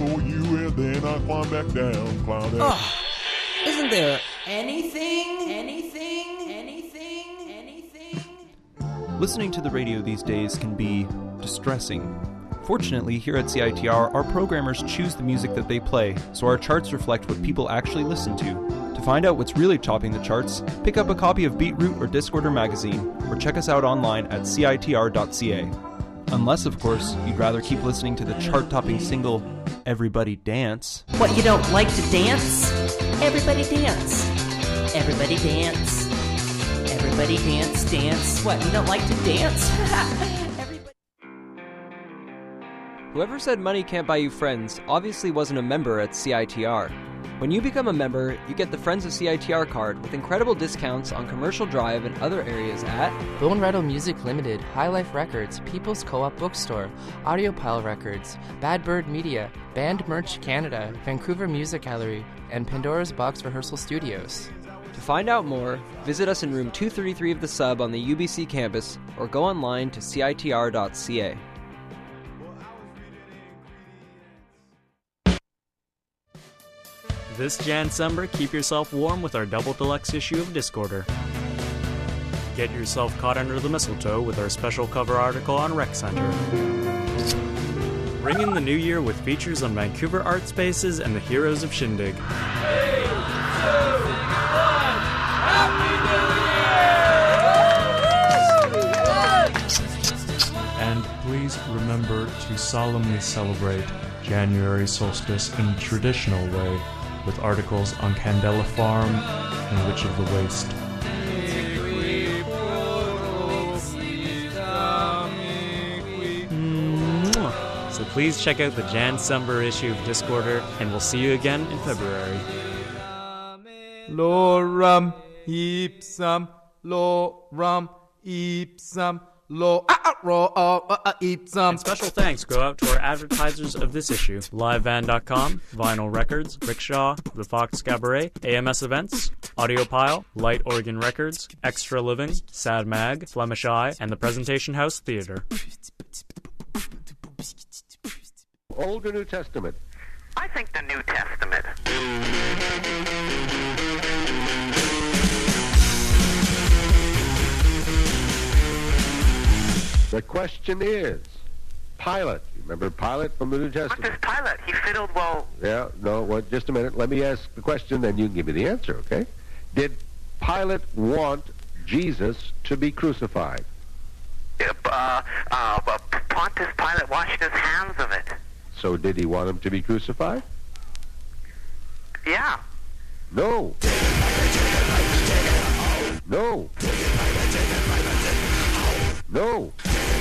for you, and then I climb back down, climb back. Isn't there Anything? Listening to the radio these days can be distressing. Fortunately, here at CITR, our programmers choose the music that they play, so our charts reflect what people actually listen to. To find out what's really topping the charts, pick up a copy of Beatroot or Discorder magazine, or check us out online at citr.ca. Unless, of course, you'd rather keep listening to the chart-topping single, Everybody Dance. What, you don't like to dance? Everybody dance. Everybody dance. Everybody dance, dance. What, you don't like to dance? Everybody... Whoever said money can't buy you friends obviously wasn't a member at CITR. When you become a member, you get the Friends of CITR card with incredible discounts on Commercial Drive and other areas at Bone Rattle Music Limited, High Life Records, People's Co-op Bookstore, Audiopile Records, Bad Bird Media, Band Merch Canada, Vancouver Music Gallery, and Pandora's Box Rehearsal Studios. To find out more, visit us in room 233 of the Sub on the UBC campus or go online to citr.ca. This Jan-Summer, keep yourself warm with our double deluxe issue of Discorder. Get yourself caught under the mistletoe with our special cover article on Rec Center. Ring in the new year with features on Vancouver art spaces and the heroes of Shindig. 3, 2, 1, Happy New Year! And please remember to solemnly celebrate January solstice in a traditional way with articles on Candela Farm and Witch of the Waste. So please check out the Jan-Summer issue of Discorder, and we'll see you again in February. Lorem ipsum, lorem ipsum, ipsum. And special thanks go out to our advertisers of this issue: LiveVan.com, Vinyl Records, Rickshaw, The Fox Cabaret, AMS Events, Audiopile, Light Organ Records, Extra Living, Sad Mag, Flemish Eye, and the Presentation House Theatre. Old or New Testament? I think the New Testament. The question is, Pilate. You remember Pilate from the New Testament? What does Pilate? He fiddled well. Yeah, no, well, just a minute. Let me ask the question, then you can give me the answer, okay? Did Pilate want Jesus to be crucified? Pontius Pilate washed his hands of it. So did he want him to be crucified? Yeah. No. No. No.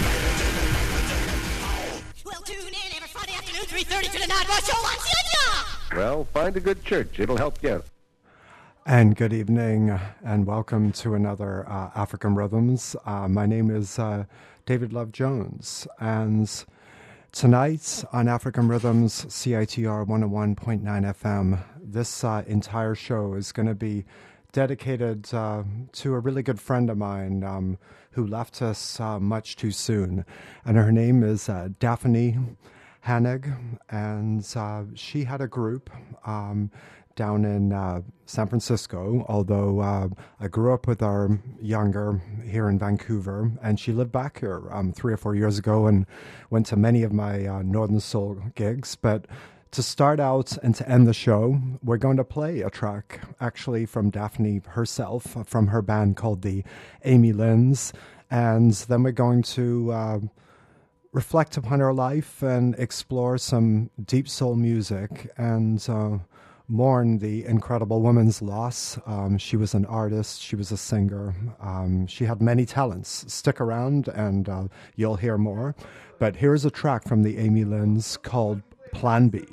Well, tune in every Friday afternoon, 3:30 to the Night Rush Show on CITR. Well, find a good church. It'll help you. And good evening, and welcome to another African Rhythms. My name is David Love Jones, and tonight on African Rhythms, CITR 101.9 FM, this entire show is going to be dedicated to a really good friend of mine who left us much too soon. And her name is Daphne Hanig, and she had a group down in San Francisco, although I grew up with her younger here in Vancouver, and she lived back here 3 or 4 years ago and went to many of my Northern Soul gigs. But to start out and to end the show, we're going to play a track actually from Daphne herself, from her band called the Amy Lynns, and then we're going to reflect upon her life and explore some deep soul music and mourn the incredible woman's loss. She was an artist. She was a singer. She had many talents. Stick around and you'll hear more. But here's a track from the Amy Lynns called Plan B.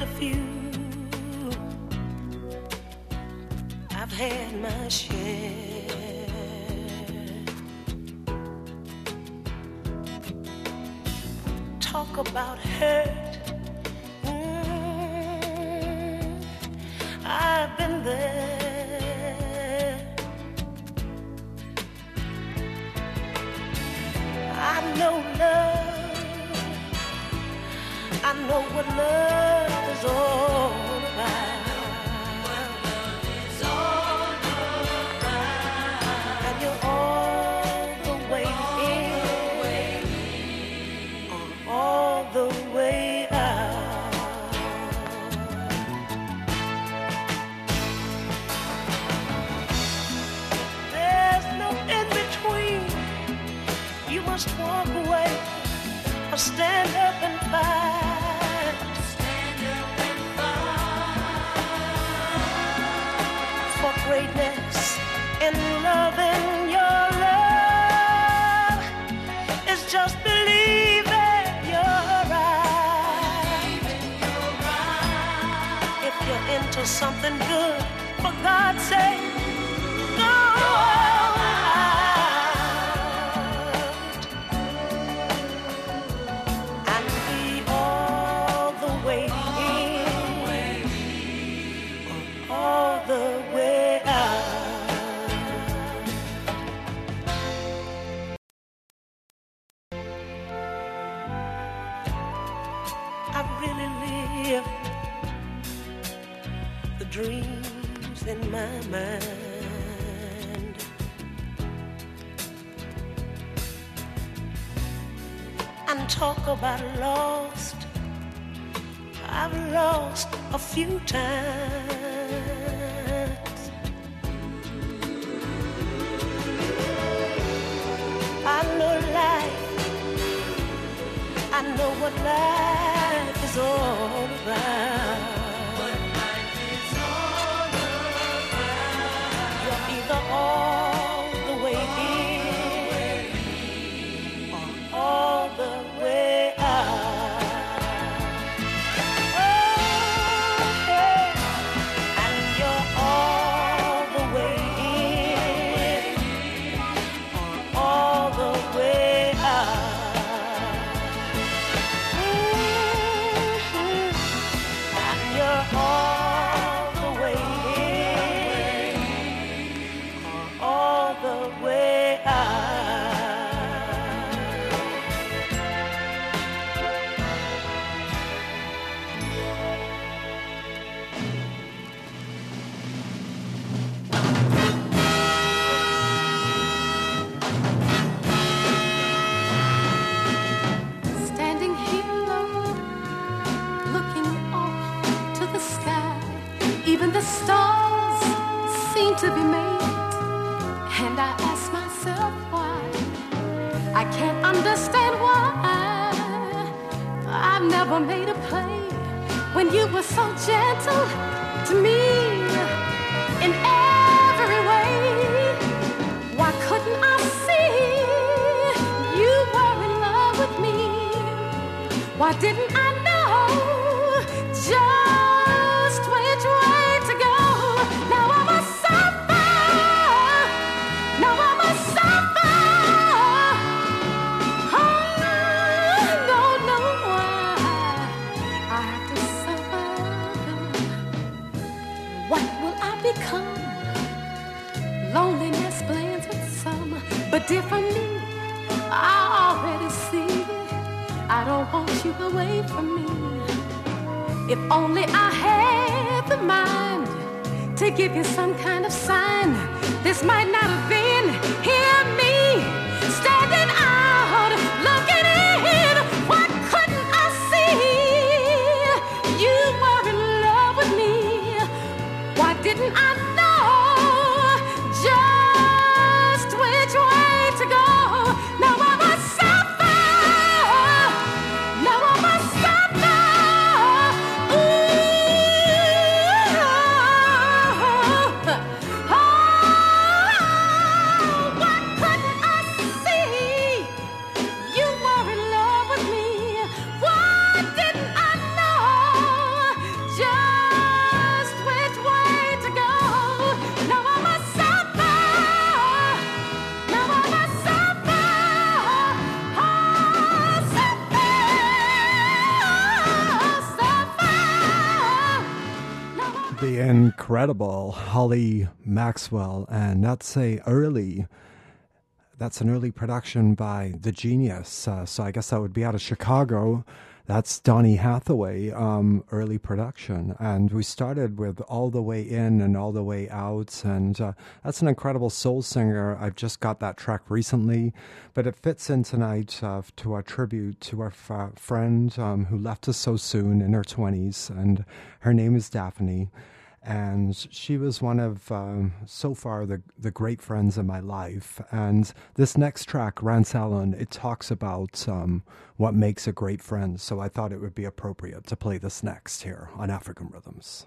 a few. I've had my share. Talk about hurt. I've been there. I know love. I know what love is all about. And you're all the way in, or all the way out. There's no in between. You must walk away or stand up and fight. Stand up and fight for greatness in loving your love. It's just believing you're right. If you're into something good, for God's sake, go out and be all the way in, or all the way out. I really live the dreams in my mind. And talk about lost. I've lost a few times. I know life. I know what life is all about. You're either all the way in, or all the way out. Oh, hey. And you're all the way in, or all the way out. And you're all the way in, or all the way out. Standing here alone, looking off to the sky, even the stars seem to be made. And I ask myself why. I can't understand why. I've never made a play when you were so gentle to me in every way. Why couldn't I see you were in love with me? Why didn't I know just which way to go? Now I must suffer. Now I must suffer. I don't know why I have to suffer. What will I become? Loneliness blends with some, but dear, for me, I already see I don't want you away from me. If only I had the mind to give you some kind of sign, this might not have been. Hear me standing out, looking in. Why couldn't I see you were in love with me? Why didn't I know just which way to go? Now I must suffer. Now I must suffer. Ooh. Oh. incredible Holly Maxwell, and that's an early production by The Genius. So I guess that would be out of Chicago. That's Donny Hathaway, early production. And we started with All the Way In and All the Way Out. And that's an incredible soul singer. I've just got that track recently. But it fits in tonight to our tribute to our friend who left us so soon in her 20s. And her name is Daphne. And she was one of, so far, the great friends in my life. And this next track, Rance Allen, it talks about what makes a great friend. So I thought it would be appropriate to play this next here on African Rhythms.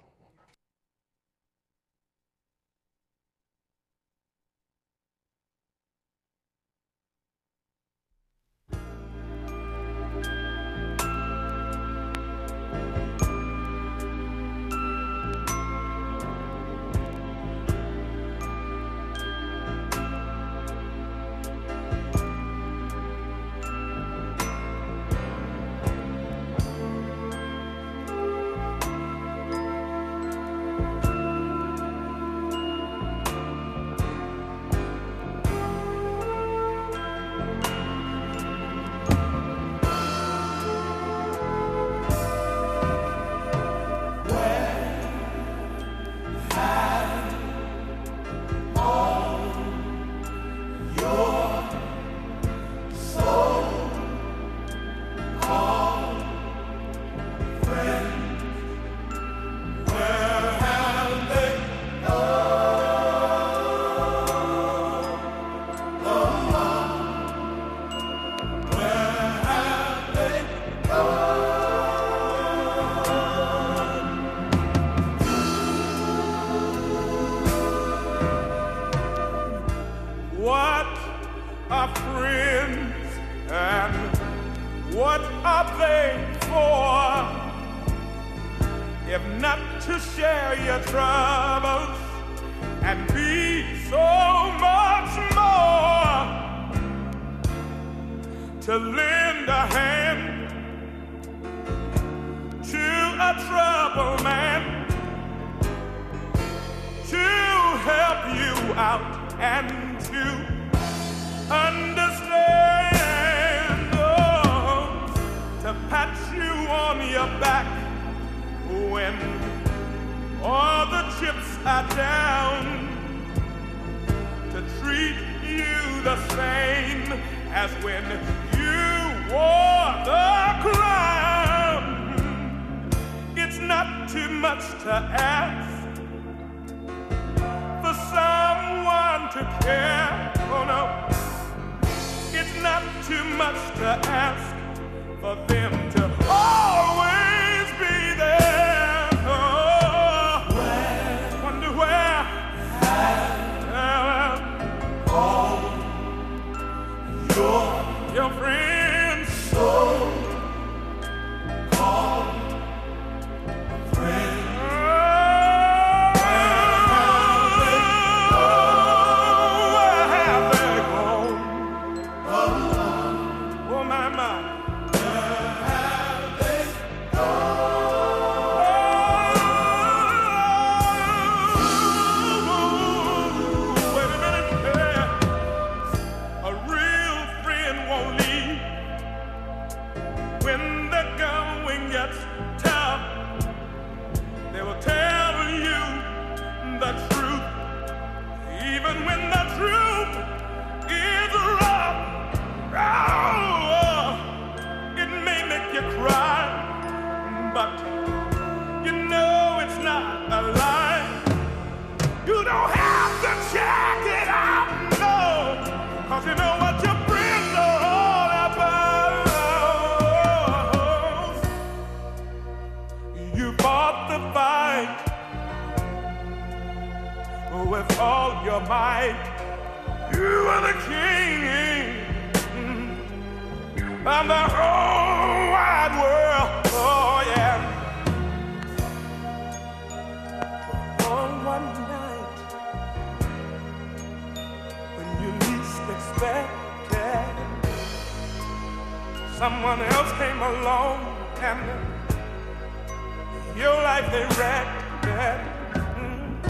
Someone else came along and your life they wrecked.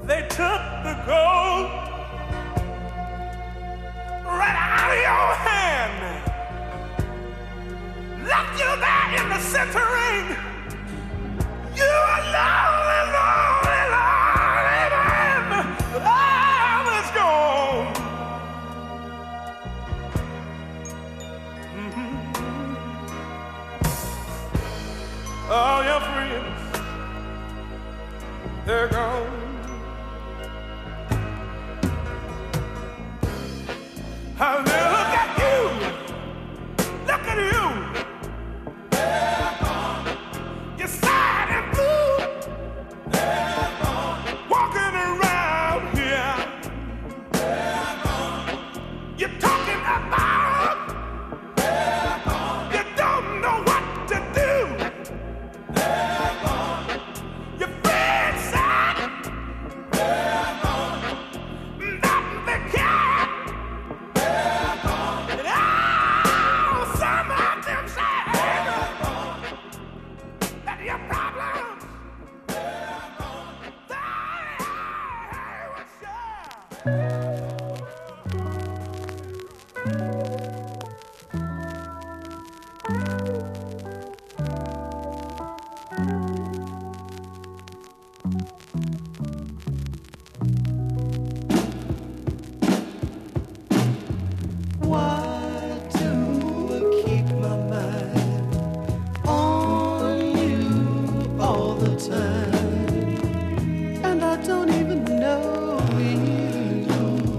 they took the gold right out of your hand, left you there in the center ring. You are lonely, lonely, lonely man. All is gone. All your friends, they're gone. I look at you, look at you. They're gone. You're sad and blue. They're gone. Walking around here. They're gone. You're talking about. They're gone. You don't know what to do. They're gone. You feel sad. They're gone. Nothing they care. They're gone. And some of them say that your problems, they're gone. They will share. Why do I keep my mind on you all the time? And I don't even know you.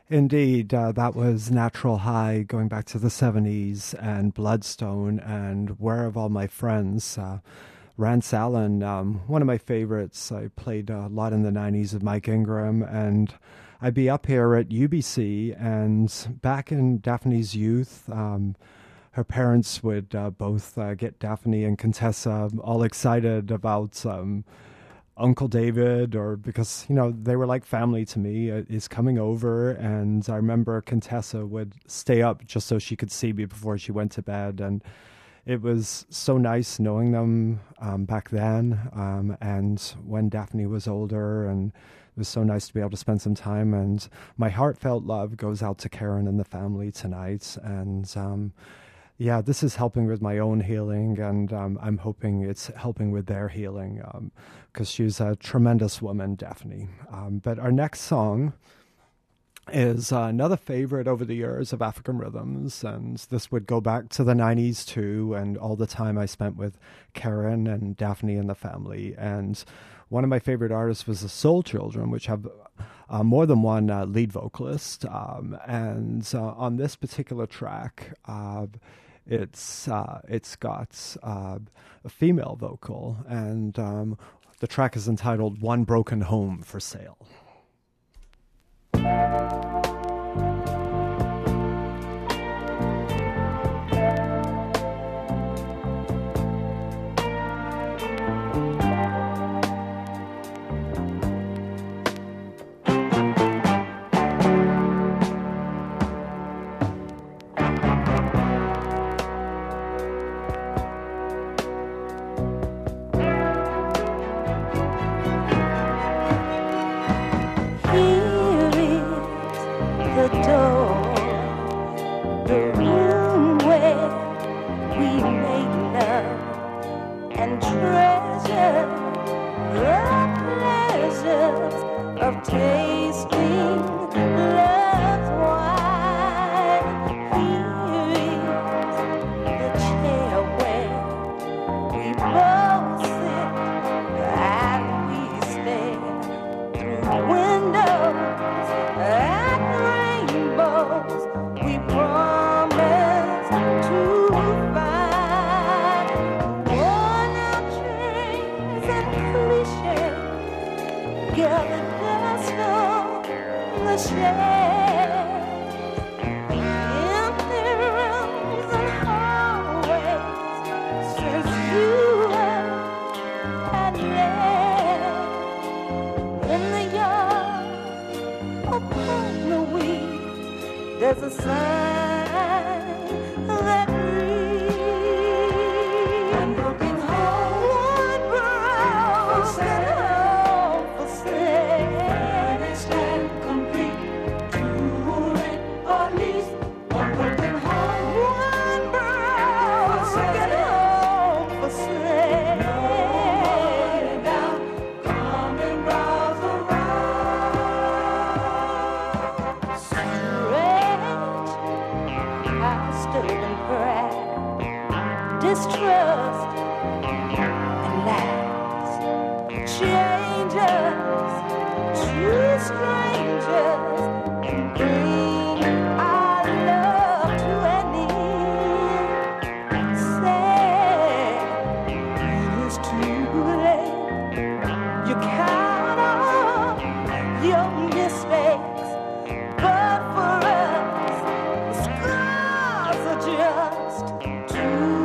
Indeed, that was Natural High going back to the 70s, and Bloodstone, and Where Have All My Friends? Rance Allen, one of my favorites. I played a lot in the 90s with Mike Ingram, and I'd be up here at UBC, and back in Daphne's youth, her parents would both get Daphne and Contessa all excited about Uncle David, or because, you know, they were like family to me, is coming over. And I remember Contessa would stay up just so she could see me before she went to bed. And it was so nice knowing them back then. And when Daphne was older, and it was so nice to be able to spend some time. And my heartfelt love goes out to Karen and the family tonight. And yeah, this is helping with my own healing, and I'm hoping it's helping with their healing, because she's a tremendous woman, Daphne. But our next song is another favorite over the years of African Rhythms, and this would go back to the 90s too, and all the time I spent with Karen and Daphne and the family. And one of my favorite artists was the Soul Children, which have more than one lead vocalist. And on this particular track, it's got a female vocal, and the track is entitled One Broken Home for Sale. There's a sign that reads, one broken home, one broken home for sale. Furnished and complete, to rent or lease. One broken home, one broken home for sale. Nobody down, come and browse distrust and lies, changes, two strangers can bring our love to an end. Sad, it is too late. You count on your mistakes, but for us, the scars are just too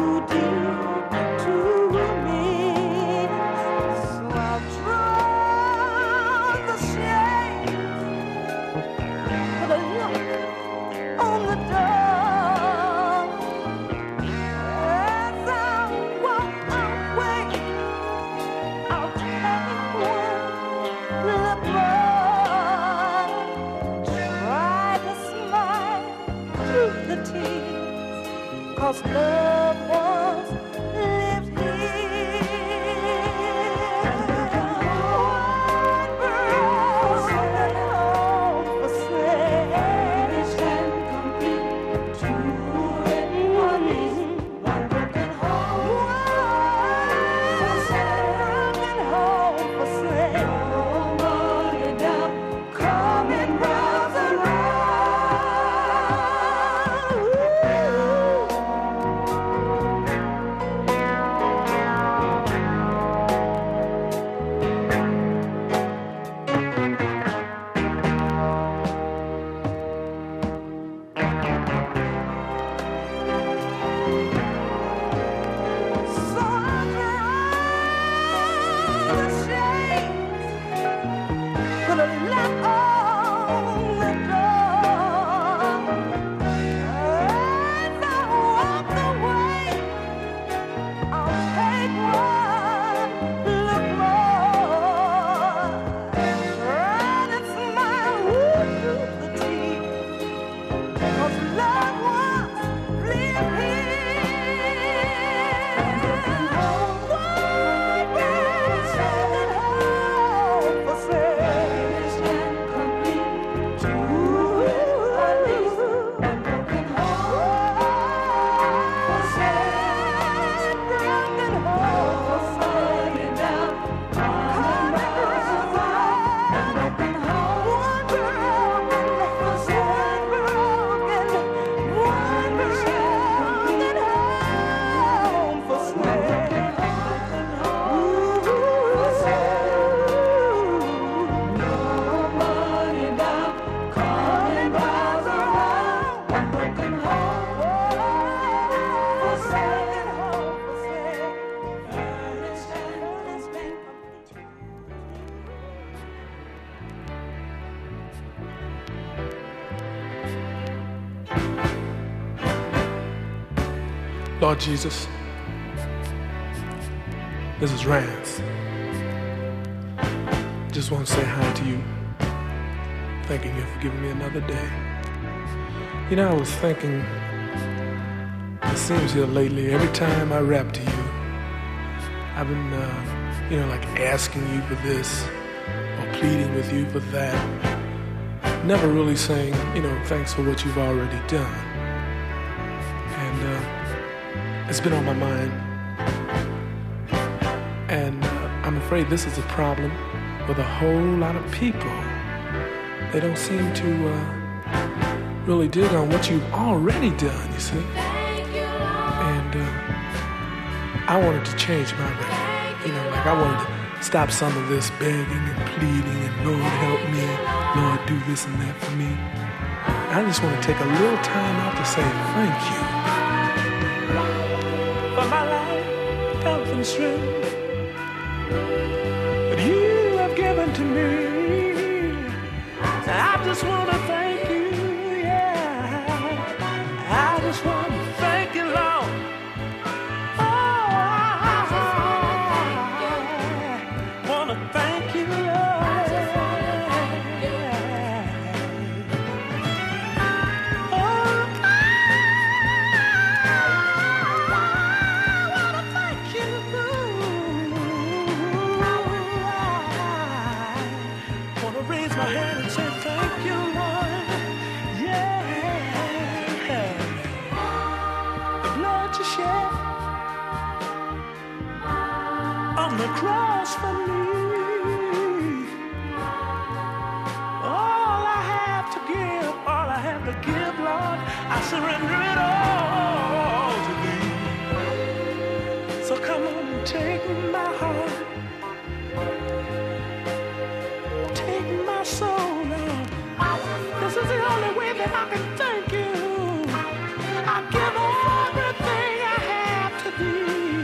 cause loved ones live here. One broken home for sale. Furnished and complete, to rent or lease. One broken home, for sale. Nobody down, come and browse around. Lord Jesus, this is Rance. Just want to say hi to you. Thanking you for giving me another day. You know, I was thinking, it seems here lately, every time I rap to you, I've been, like asking you for this or pleading with you for that. Never really saying, thanks for what you've already done. And it's been on my mind. And I'm afraid this is a problem with a whole lot of people. They don't seem to really dig on what you've already done, you see. And I wanted to change my rap. I wanted to stop some of this begging and pleading and Lord help me, Lord do this and that for me. I just want to take a little time out to say thank you for my life, health and strength that you have given to me. I just want to thank you, yeah. I just want to thank you, Lord. Thank you, Lord. Oh, I wanna thank you. I wanna raise my hand and say thank you, Lord. Yeah. The blood you shed on the cross for me. Give, Lord, I surrender it all to thee. So come on and take my heart, take my soul, Lord. This is the only way that I can thank you. I give everything I have to thee.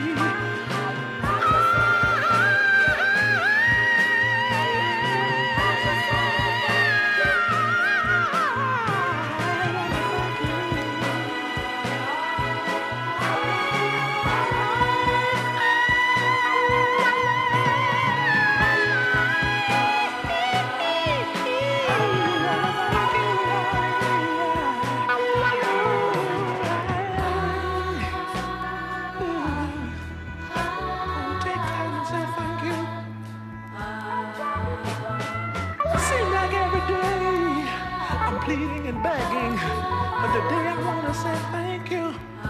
Pleading and begging, but today I want to say thank you.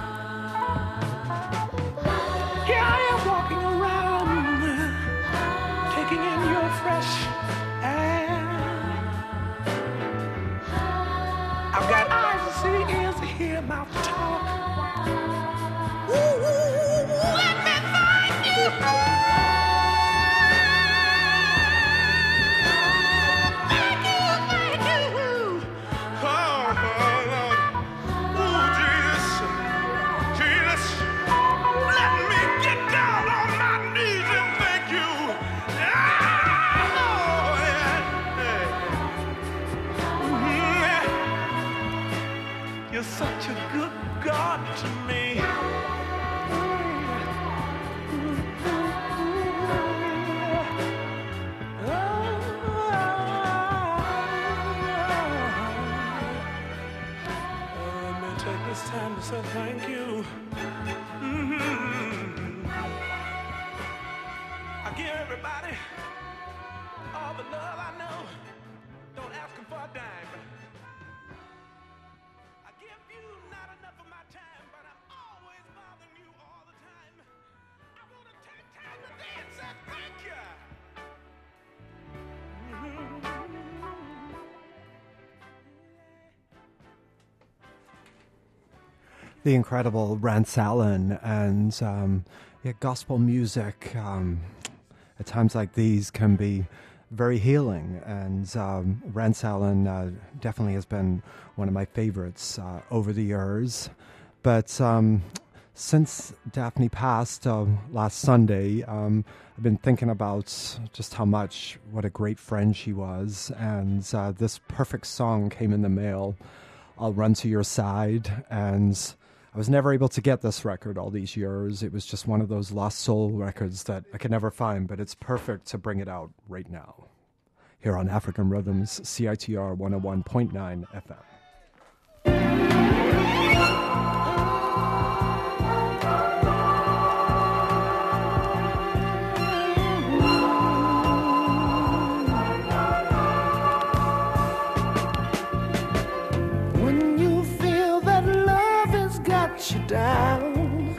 Here I am walking around, taking in your fresh air. I've got eyes to see, ears to hear, mouth to talk. Ooh, let me thank you. You're such a good God to me. Let me take this time to say thank you. I give everybody all the love I know. Don't ask them for a dime. The incredible Rance Allen and gospel music at times like these can be very healing, and Rance Allen definitely has been one of my favorites over the years. But since Daphne passed last Sunday, I've been thinking about just what a great friend she was, and this perfect song came in the mail, I'll Run to Your Side, and I was never able to get this record all these years. It was just one of those lost soul records that I could never find, but it's perfect to bring it out right now. Here on African Rhythms, CITR 101.9 FM. When you feel that love has got you down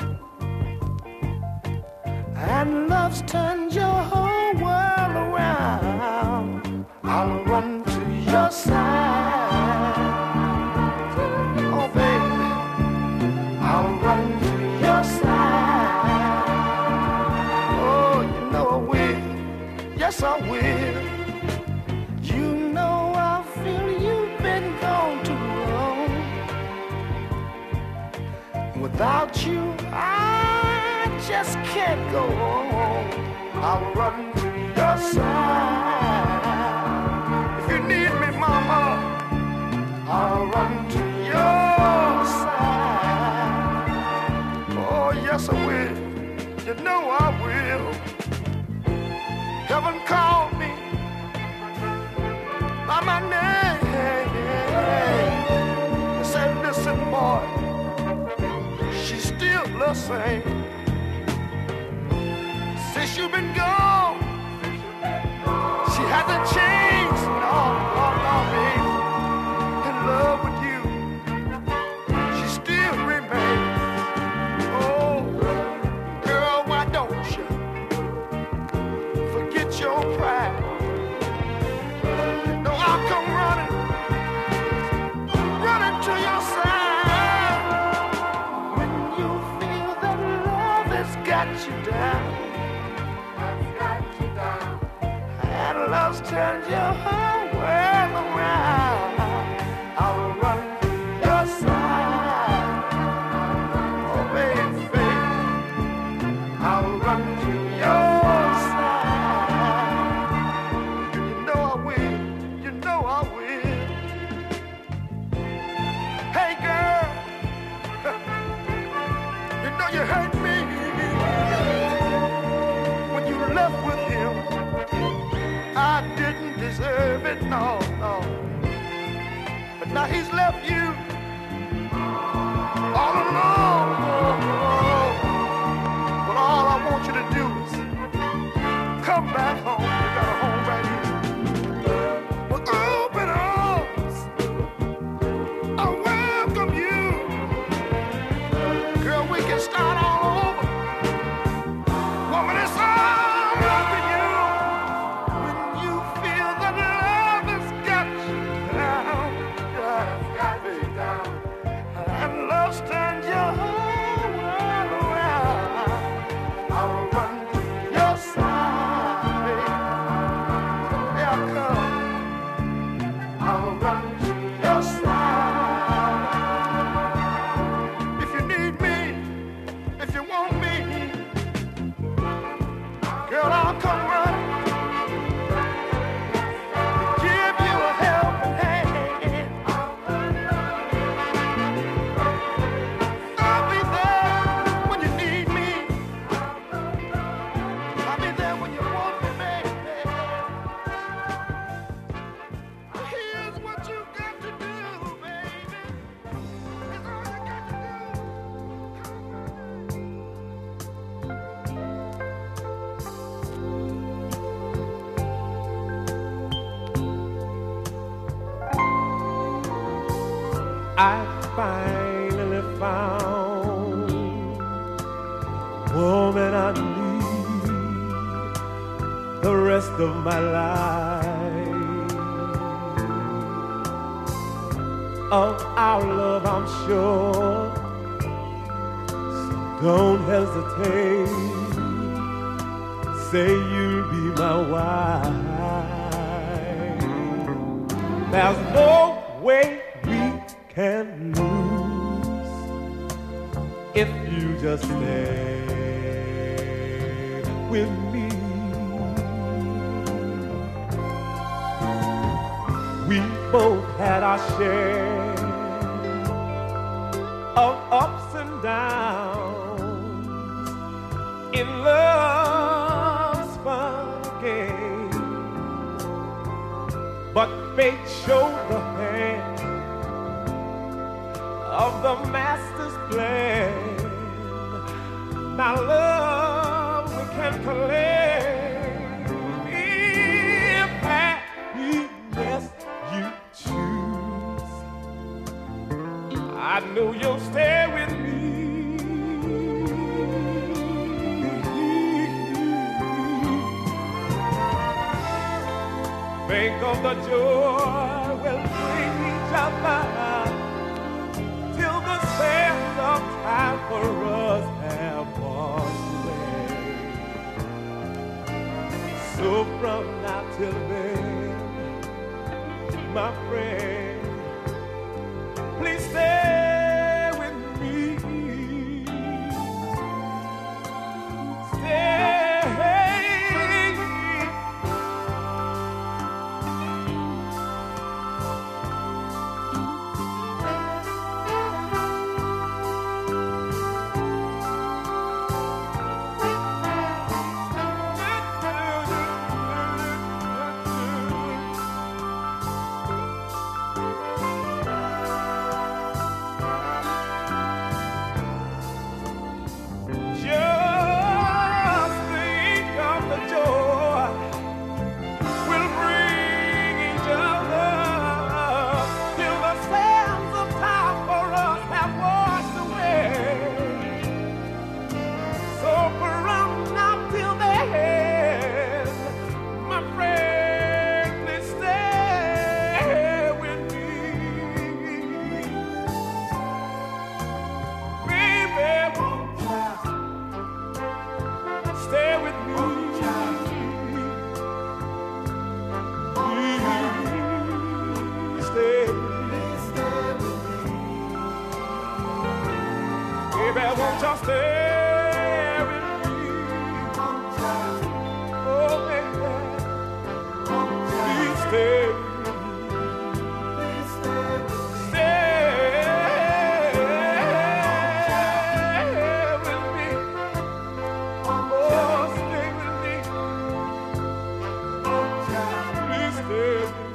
and love's turned your whole world around, I'll run to your side. Oh, baby, I'll run to your side. Oh, you know I will. Yes, I will. You know I feel you've been gone too long. Without you, I just can't go on. I'll run to your side. If you need me, mama, I'll run to your side. Oh, yes, I will. You know I will. Heaven called me by my name. I said, listen, boy, she's still the same. Since you've been gone, she hasn't changed. No, baby. In love with you, she still remains. Oh, girl, why don't you forget your pride? No, I'll come running to your side. When you feel that love has got you down, and love's turned your whole world around, I'll run to your side. Oh, baby, I'll run to your side. You know I will, you know I will. Hey, girl, you know you hurt me when you left with him. I didn't deserve it, no. But now he's left you all alone. But all I want you to do is come back home. You got a home right here. With open arms, I welcome you. Girl, we can start all over. Woman, it's all up to you. And love's turned your whole world around. I'll run to your side, baby. Here I come. I'll run to your side. If you need me, if you want me, girl, I'll come running. Give you a helping hand. I finally found the woman I need the rest of my life. Of our love, I'm sure, so don't hesitate. Say you'll be my wife. There's no way can lose if you just stay with me. We both had our share of ups and and downs in love's fun game, but fate showed the hand of the master's plan. Now love we can claim if happiness you choose. I know you'll stay with me. Think of the joy we'll bring each other till the sands of time for us have washed away. So from now till then, my friend, please stay with me. Stay. Just stay with me. Oh, baby, please stay with me. Stay with me. Oh, stay with me. Please stay with me.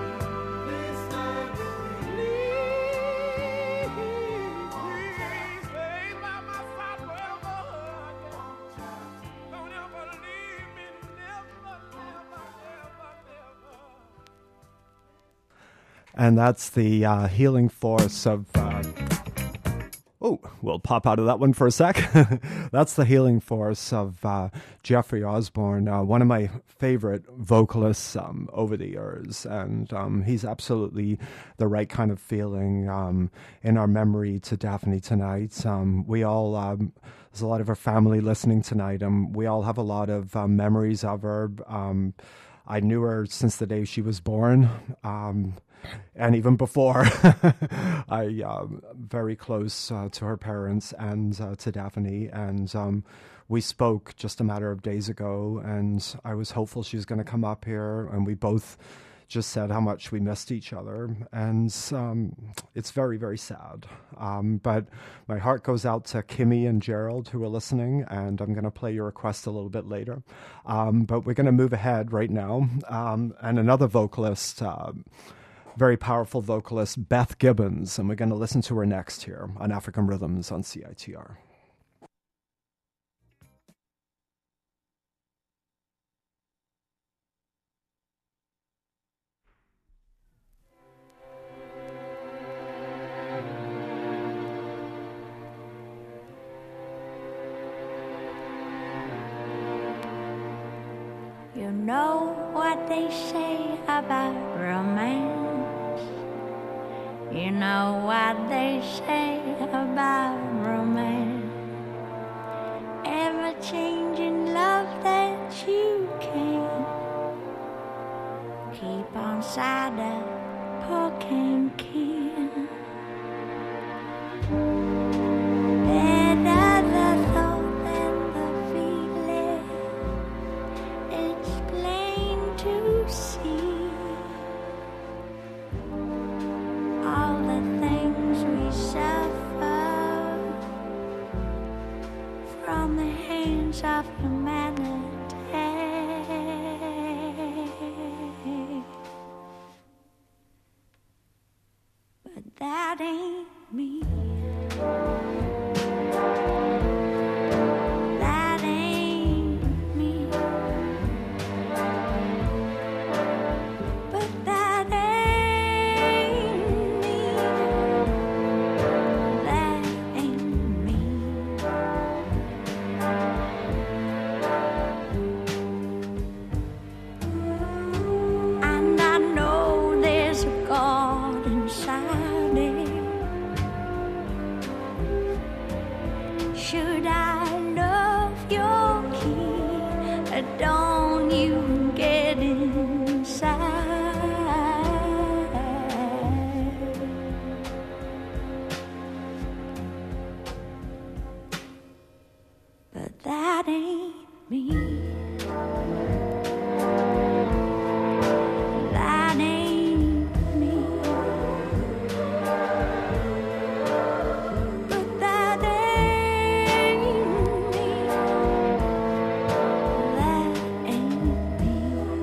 And that's the healing force of... we'll pop out of that one for a sec. That's the healing force of Jeffrey Osborne, one of my favorite vocalists over the years. And he's absolutely the right kind of feeling in our memory to Daphne tonight. We all... there's a lot of her family listening tonight, and we all have a lot of memories of her. I knew her since the day she was born. And even before, I very close to her parents and to Daphne, and we spoke just a matter of days ago, and I was hopeful she was going to come up here, and we both just said how much we missed each other, and it's very, very sad. But my heart goes out to Kimmy and Gerald who are listening, and I'm going to play your request a little bit later. But we're going to move ahead right now, and another vocalist, very powerful vocalist, Beth Gibbons, and we're going to listen to her next here on African Rhythms on CITR. You know what they say about romance. You know what they say about romance. Ever-changing love that you can't keep on side a pork and can. Better the thought than the feeling. It's plain to see. All the things we suffer that ain't me. That ain't me. But that ain't me. That ain't me. And I know there's a God inside it. Should I love your key? Don't you get inside? But that ain't me. That ain't me. But that ain't me. That ain't me.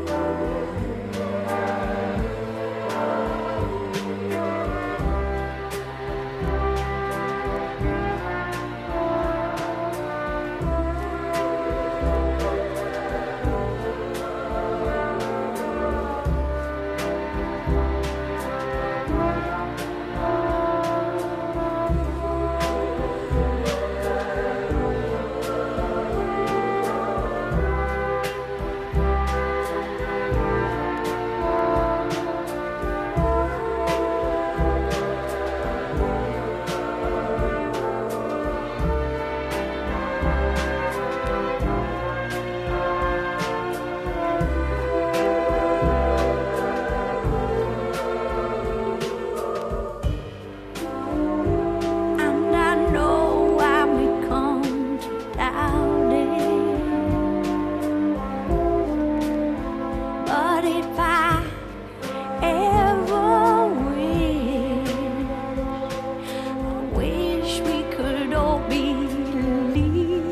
And I know I may come to doubt it, but if I ever wish we could all believe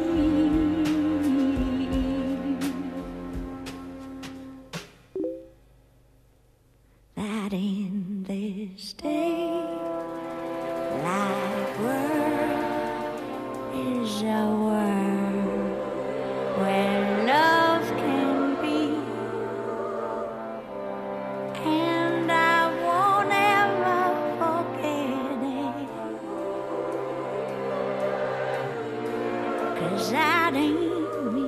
that in this day life world is a world where love can be, and I won't ever forget it, 'cause that ain't me.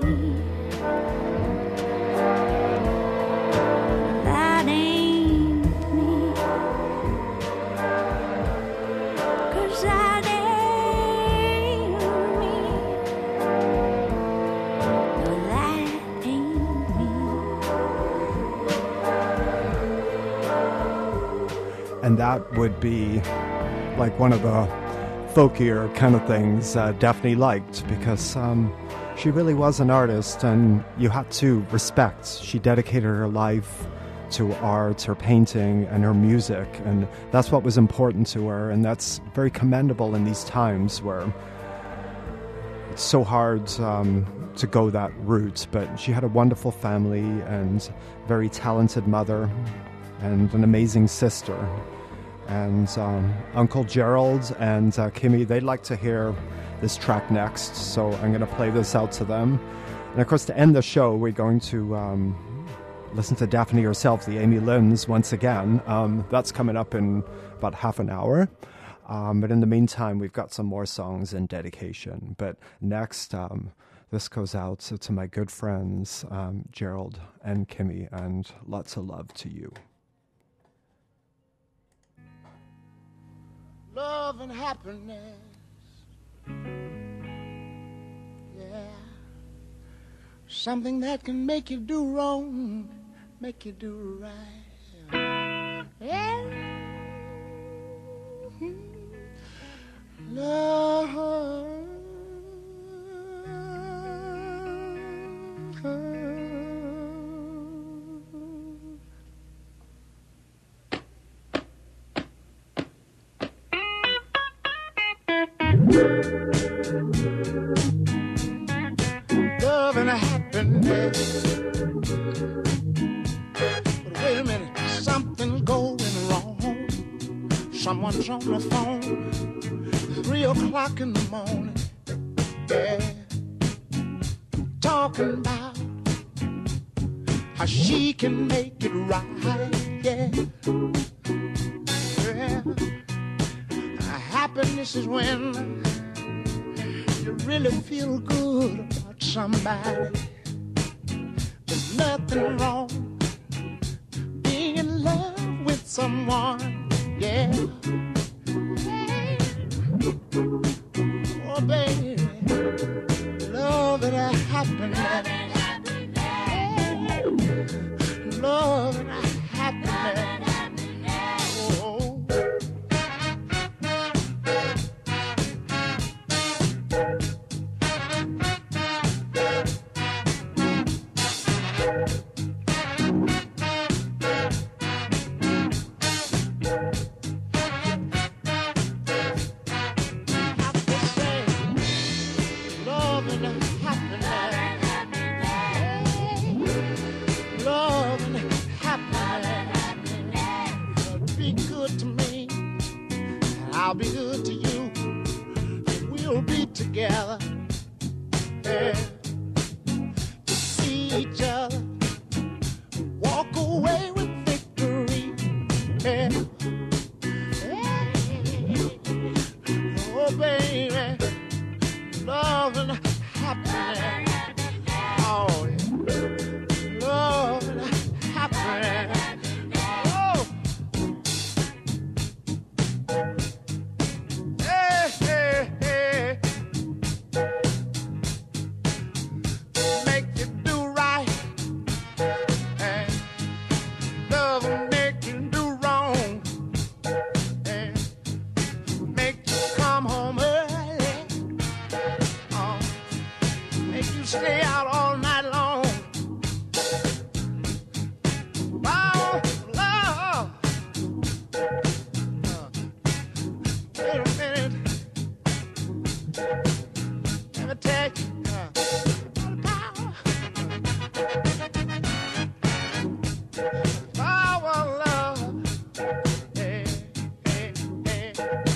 That ain't me. 'Cause that ain't me. No, that ain't me. And that would be like one of the folkier kind of things Daphne liked, because she really was an artist, and you had to respect. She dedicated her life to art, her painting, and her music, and that's what was important to her, and that's very commendable in these times where it's so hard to go that route. But she had a wonderful family and very talented mother and an amazing sister. And Uncle Gerald and Kimmy, they'd like to hear this track next, so I'm going to play this out to them. And of course, to end the show, we're going to listen to Daphne herself, the Amy Lynns, once again. That's coming up in about half an hour. But in the meantime, we've got some more songs in dedication. But next, this goes out to my good friends, Gerald and Kimmy, and lots of love to you. Love and happiness, yeah, something that can make you do wrong, make you do right, yeah. Love. Love and happiness. But wait a minute, something's going wrong. someone's on the phone, 3 o'clock in the morning, yeah, talking about how she can make it right, yeah. Yeah. Happiness is when you really feel good about somebody. There's nothing wrong being in love with someone, yeah. Oh, baby, love and happiness. Love and happiness. Oh. I'll be good to you. We'll be together, yeah, to see each other, walk away with victory, yeah. Oh, baby, love and happiness. Oh, yeah. Love and happiness. Stay out all night long. Oh, love. Wait a minute. Let me take power, love. Hey, hey, hey.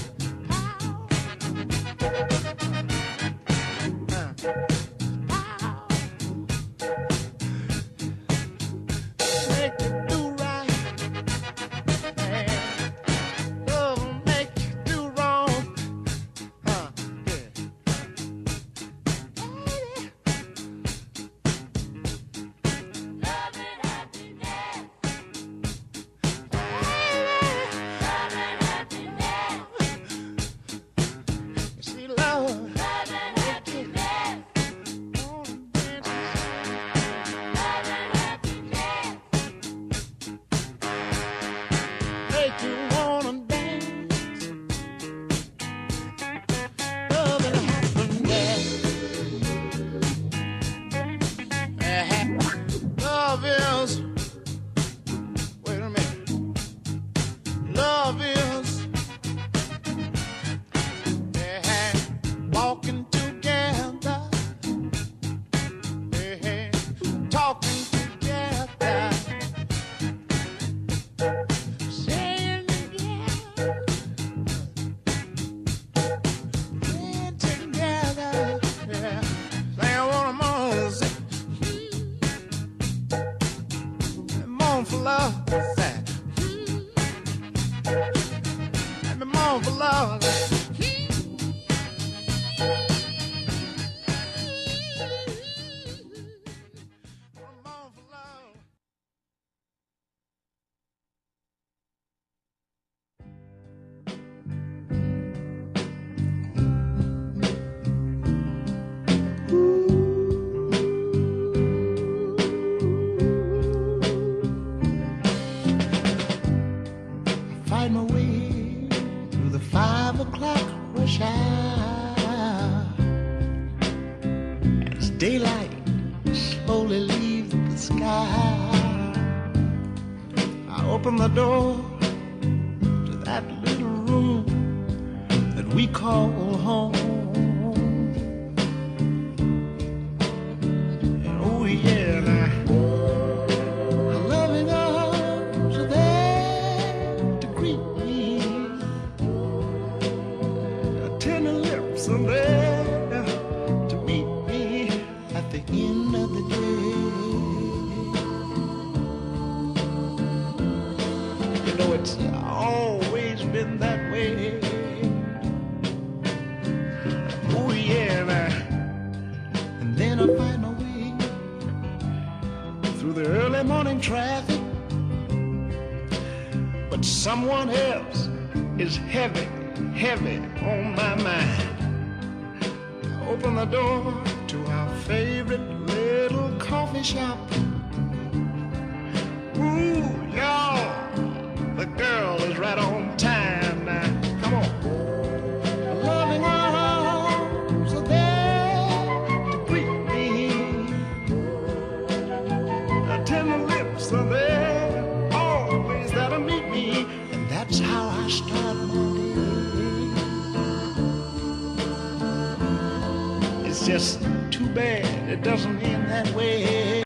Find my way through the 5 o'clock rush hour as daylight slowly leaves the sky. I open the door to that little room that we call home. And oh yeah, now loving arms are there to greet me. You know, it's always been that way. Oh yeah, and then I find my way through the early morning traffic, but someone else is heavy on my mind. I open the door to our favorite little coffee shop. Ooh, y'all, the girl is right on time now. Come on. Loving arms are there to greet me. Tender lips are there, always there to meet me. And that's how I start my day. It's just too bad it doesn't end that way.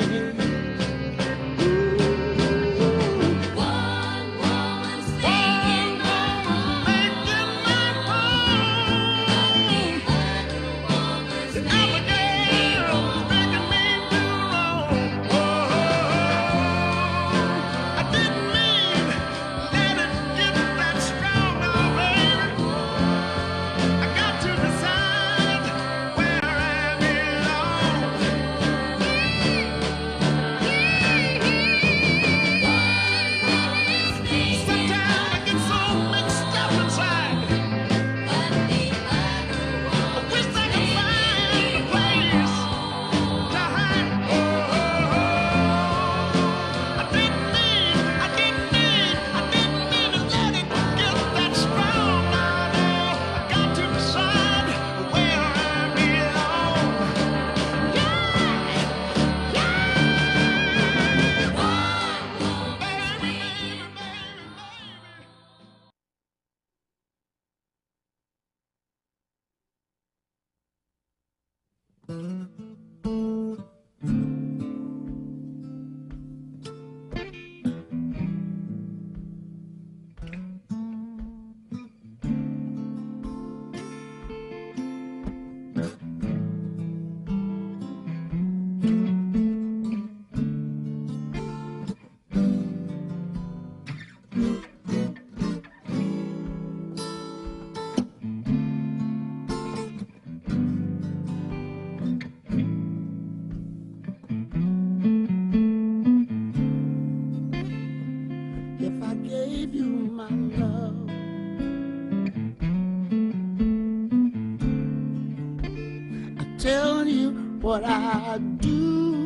What I do,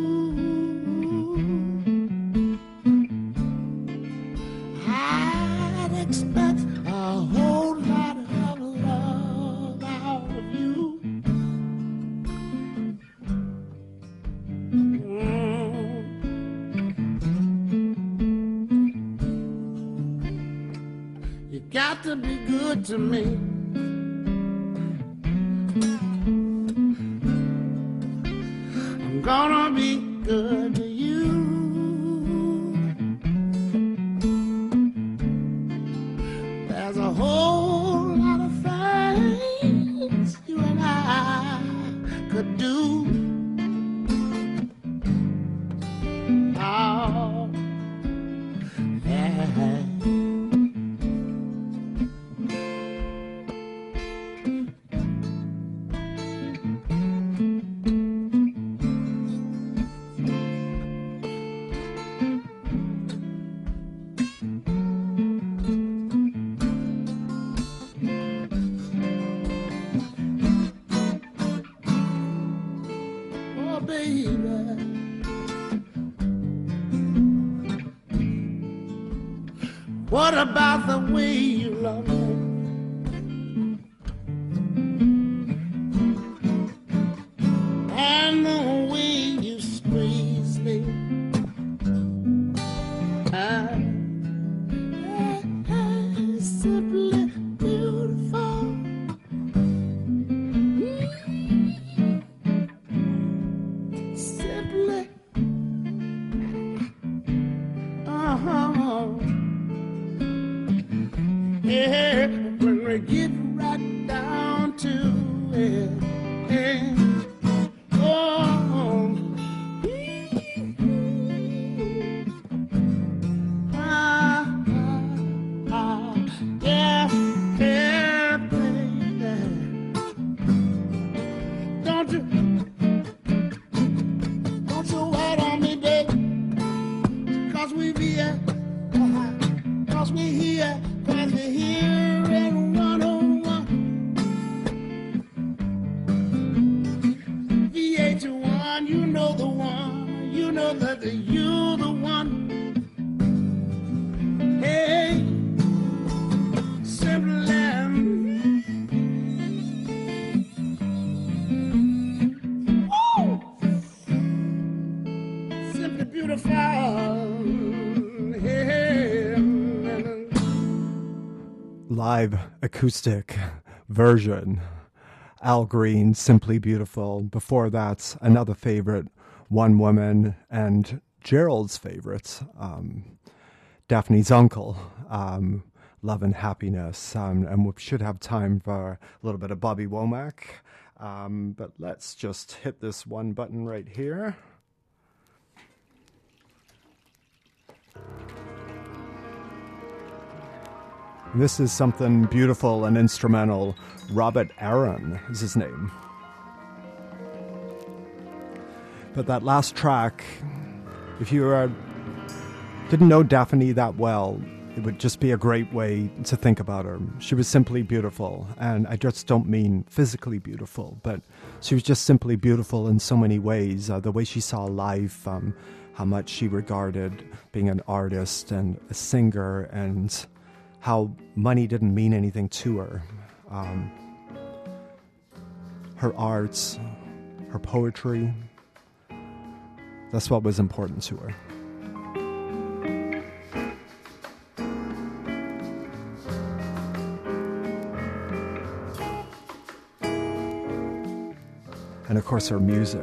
I'd expect a whole lot of love out of you. You got to be good to me. Gonna be good to you. There's a whole lot of things you and I could do. Oh, yeah. What about the way you love me? And the way you squeeze me? Simply beautiful. Simply. Yeah, when we get right down to it, live acoustic version. Al Green, Simply Beautiful. Before that, another favorite, One Woman, and Gerald's favorite, Daphne's Uncle, Love and Happiness. And we should have time for a little bit of Bobby Womack. But let's just hit this one button right here. This is something beautiful and instrumental. Robert Aaron is his name. But that last track, if you didn't know Daphne that well, it would just be a great way to think about her. She was simply beautiful, and I just don't mean physically beautiful, but she was just simply beautiful in so many ways. The way she saw life, how much she regarded being an artist and a singer, and how money didn't mean anything to her. Her arts, her poetry, that's what was important to her. And of course, her music.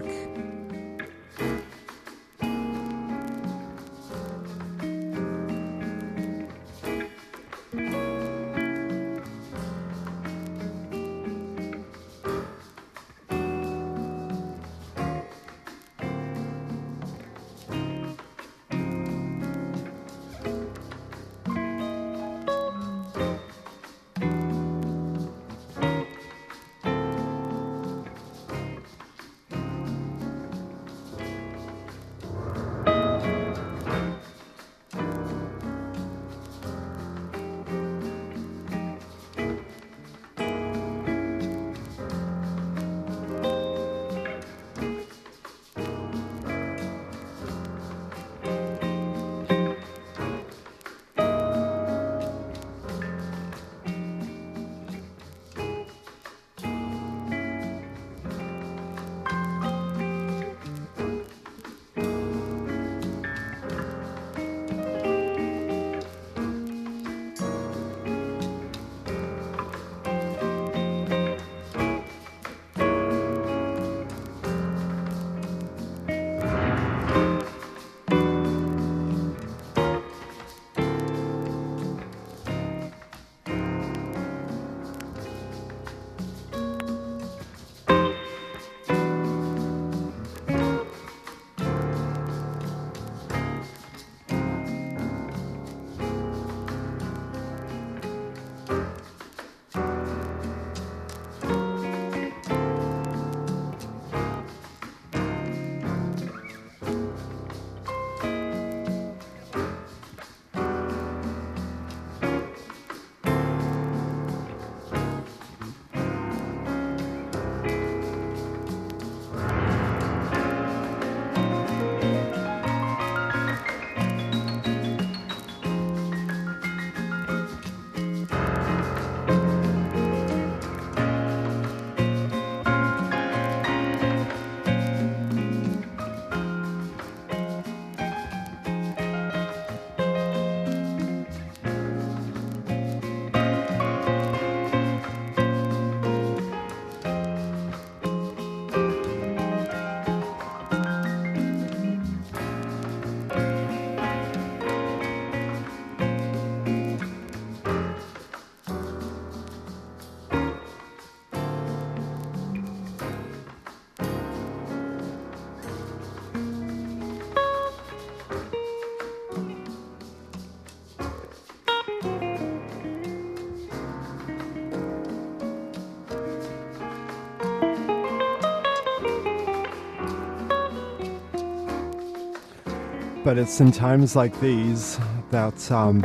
But it's in times like these that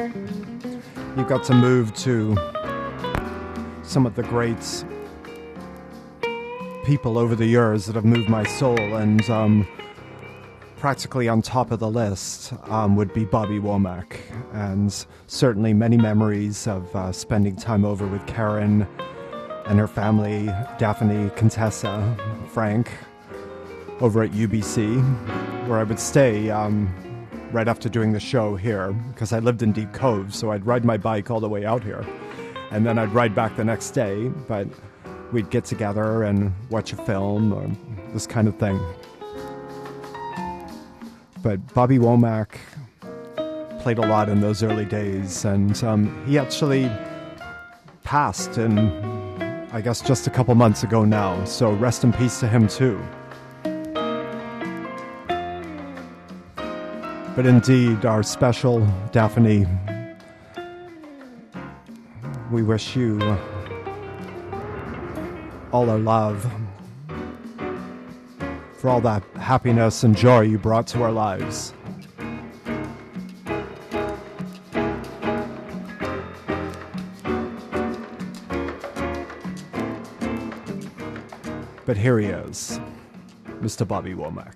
you've got to move to some of the great people over the years that have moved my soul, and practically on top of the list would be Bobby Womack, and certainly many memories of spending time over with Karen and her family, Daphne, Contessa, Frank, over at UBC, where I would stay right after doing the show here, because I lived in Deep Cove, so I'd ride my bike all the way out here. and then I'd ride back the next day, but we'd get together and watch a film or this kind of thing. But Bobby Womack played a lot in those early days, and he actually passed in, I guess, just a couple months ago now, so rest in peace to him too. But indeed, our special Daphne, we wish you all our love for all that happiness and joy you brought to our lives. But here he is, Mr. Bobby Womack.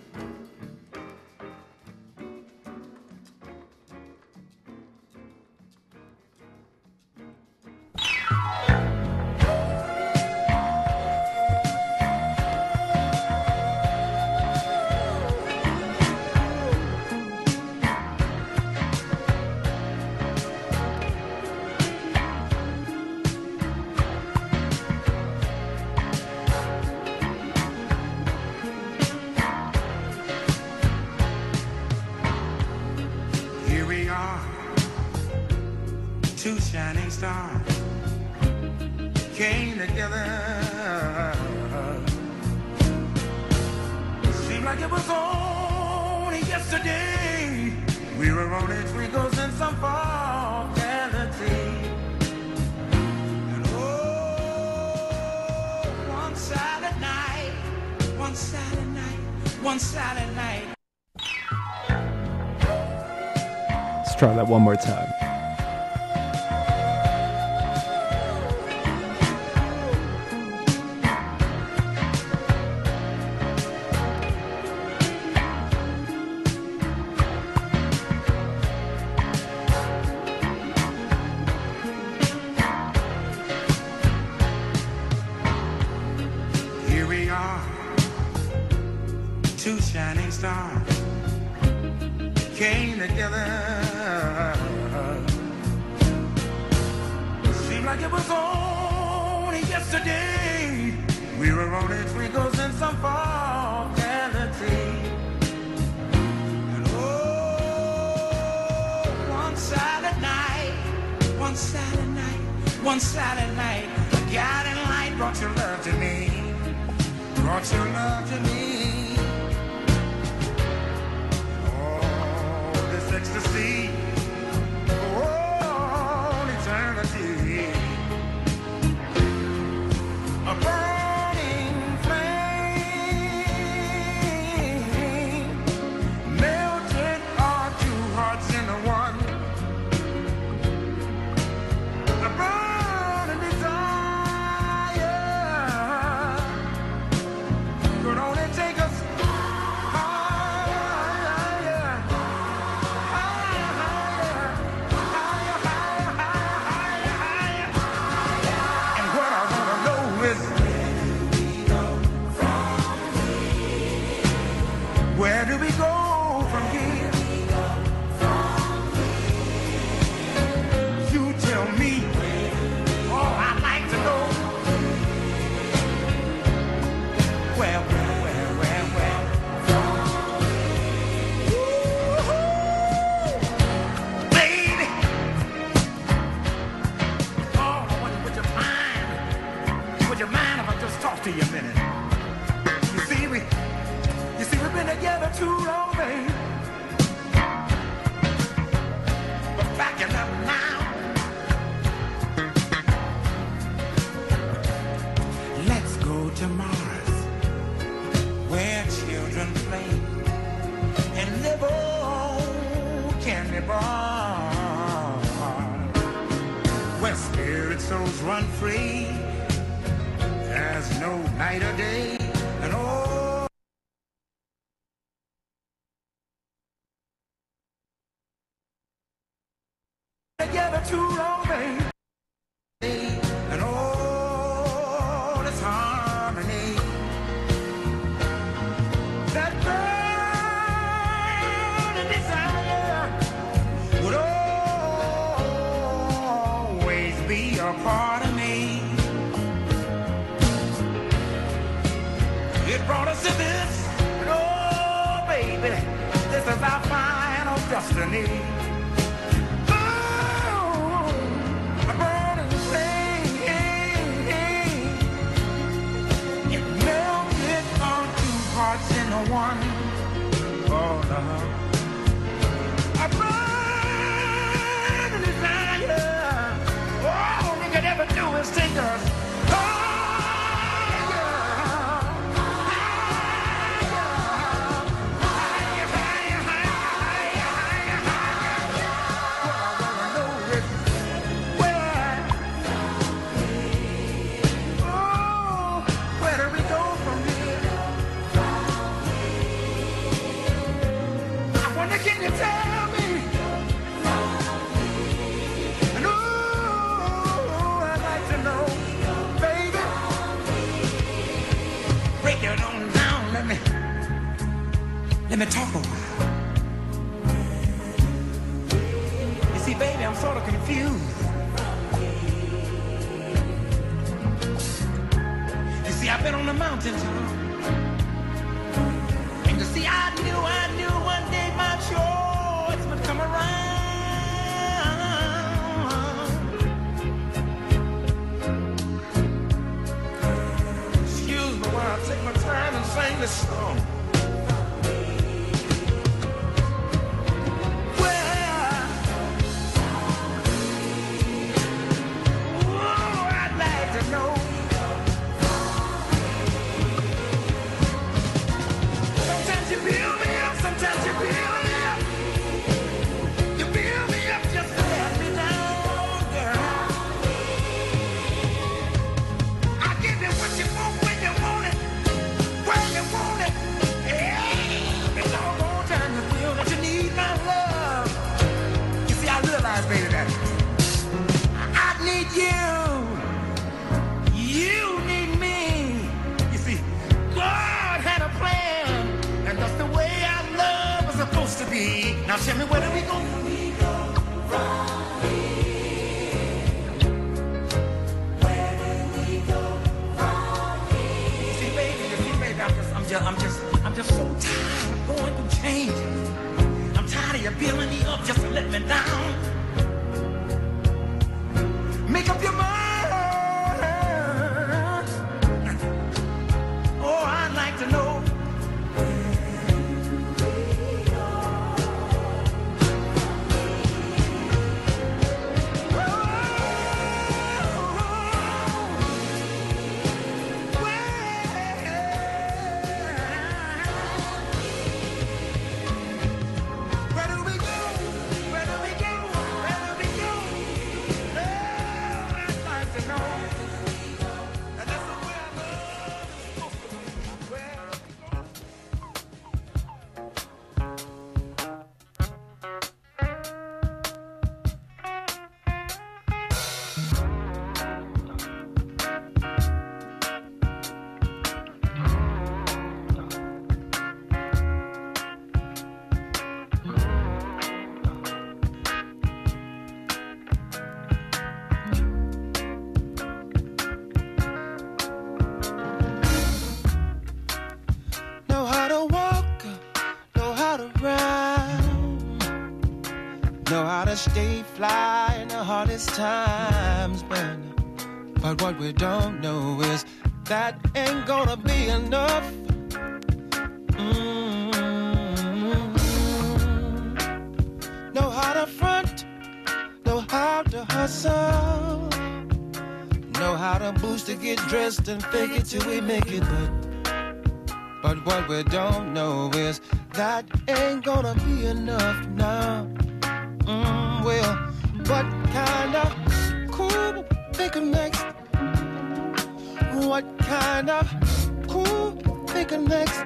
Let's try that one more time. Be destiny. Oh, a burning flame, it melted on two hearts in one. Oh, no. A burning desire. All we could ever do is take us. Can you tell me? And ooh, I'd like to know, baby. Break it on down, let me talk a while. You see, baby, I'm sort of confused. You see, I've been on the mountaintop. And you see, I knew one day my choice would come around. Excuse me while I take my time and sing this song. I'd like to know. Sometimes you build me up, sometimes you build me up. You build me up just to let me down, girl. I give you what you want when you want it, where you want it. Every doggone time you feel that you need my love. You see, I realize, baby, that I need you. You need me. You see, God had a plan, and that's the way our love was supposed to be. Now tell me, where do we go? From here? Where do we go from here? See, baby, I'm just so tired of going through changes. I'm tired of you building me up just to let me down. Make up your mind. Oh, I'd like to know. Where do we go? Where do we go? Where do we go? Oh, I'd like to know. And that's the way I love is supposed to be. Where do we go? Know how to walk, know how to run, know how to stay fly in the hardest times, but what we don't know is that ain't gonna be enough. Know how to front, know how to hustle, know how to boost to get dressed and fake it till we make it, but what we don't know is that ain't gonna be enough now. Well, what kind of cool think of next? What kind of cool think of next?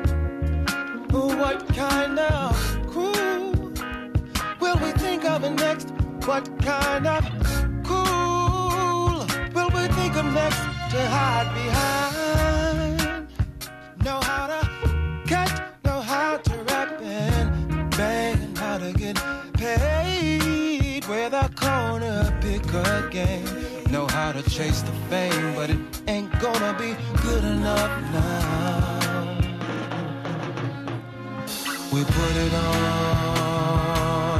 What kind of cool will we think of next? What kind of cool will we think of next to hide behind? Know how to cut, know how to rap and bang, how to get paid with a corner picker game. Know how to chase the fame, but it ain't gonna be good enough now. We put it on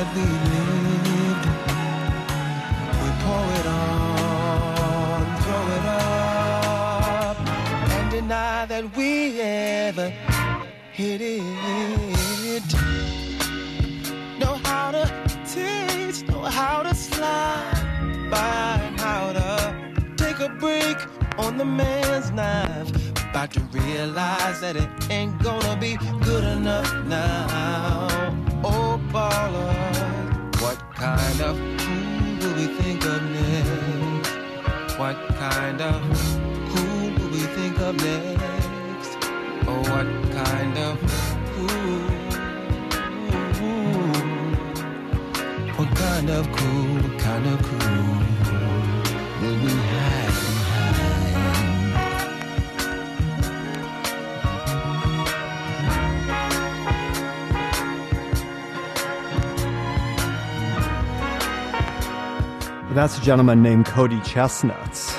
that we lived, we pour it on, throw it up, and deny that we ever hit it. Know how to teach, know how to slide by, and how to take a break on the man's knife. About to realize that it ain't gonna be good enough now. Oh, baller, what kind of fool will we think of next? What kind of fool will we think of next? Oh, what kind of fool? What kind of cool, what kind of cool will we hide behind? That's a gentleman named Cody Chestnuts.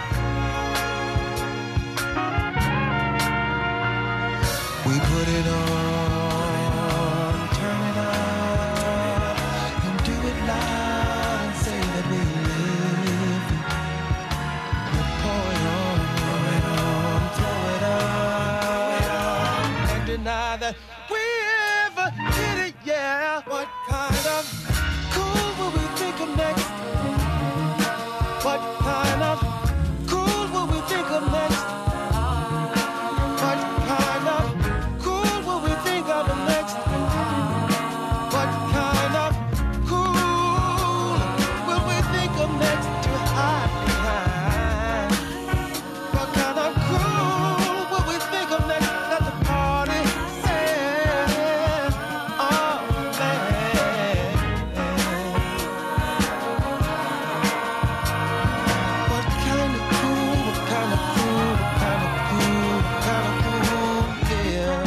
We put it on, turn it on, and do it loud and say that we live. We pour it on, throw it on, and deny that we ever did it, yeah. What kind of cool will we think of next? What kind of cool will we think of next? What kind of cool will we think of next? What kind of cool will we think of next to hide behind? What kind of cool will we think of next at the party? Say, oh man. What kind of cool, what kind of cool, what kind of cool, what kind of cool, yeah.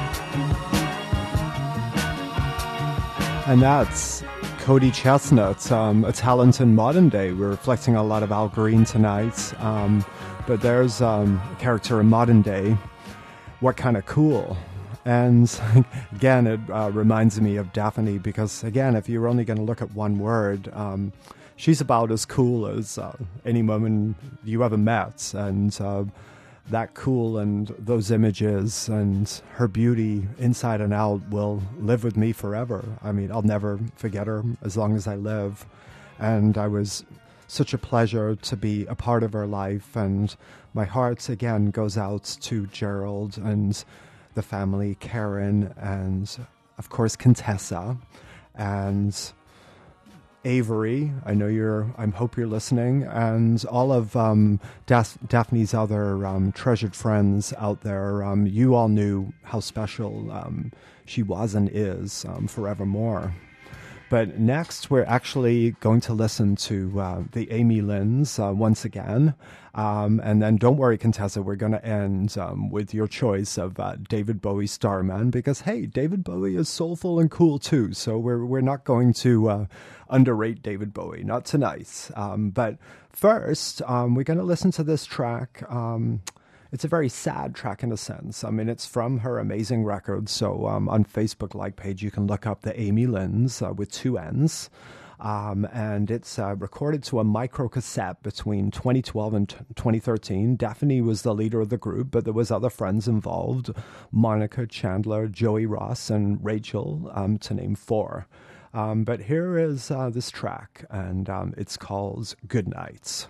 And that's Cody Chestnuts, a talent in modern day. We're reflecting a lot of Al Green tonight, but there's a character in modern day, What Kind of Cool? And again, it reminds me of Daphne because, again, if you're only going to look at one word, she's about as cool as any woman you ever met. And that cool and those images and her beauty inside and out will live with me forever. I mean, I'll never forget her as long as I live. And I was such a pleasure to be a part of her life. And my heart, again, goes out to Gerald and the family, Karen, and, of course, Contessa, and Avery. I hope you're listening, and all of Daphne's other treasured friends out there. You all knew how special she was and is forevermore. But next, we're actually going to listen to the Amy Lynns once again. And then don't worry, Contessa, we're going to end with your choice of David Bowie Starman, because, hey, David Bowie is soulful and cool too. So we're not going to underrate David Bowie, not tonight. But first, we're going to listen to this track. It's a very sad track in a sense. I mean, it's from her amazing record. So on Facebook like page, you can look up the Amy Lynns with 2 N's. And it's recorded to a micro cassette between 2012 and 2013. Daphne was the leader of the group, but there was other friends involved: Monica, Chandler, Joey Ross, and Rachel, to name 4. But here is this track, and it's called Good Nights.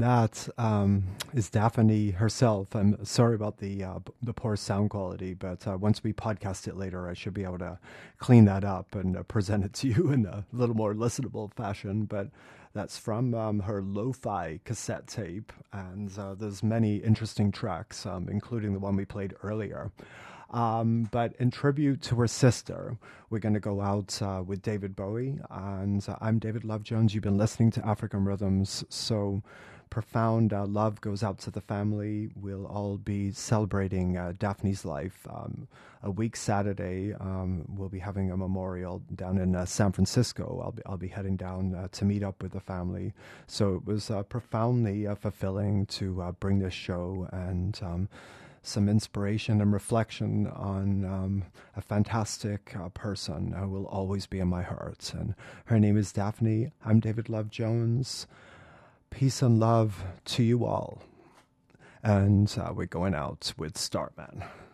that is Daphne herself. I'm sorry about the poor sound quality, but once we podcast it later, I should be able to clean that up and present it to you in a little more listenable fashion. But that's from her lo-fi cassette tape, and there's many interesting tracks, including the one we played earlier. But in tribute to her sister, we're going to go out with David Bowie, and I'm David Love Jones. You've been listening to African Rhythms, so profound love goes out to the family. We'll all be celebrating Daphne's life. A week Saturday, we'll be having a memorial down in San Francisco. I'll be heading down to meet up with the family. So it was profoundly fulfilling to bring this show and some inspiration and reflection on a fantastic person who will always be in my heart. And her name is Daphne. I'm David Love Jones. Peace and love to you all. And we're going out with Starman.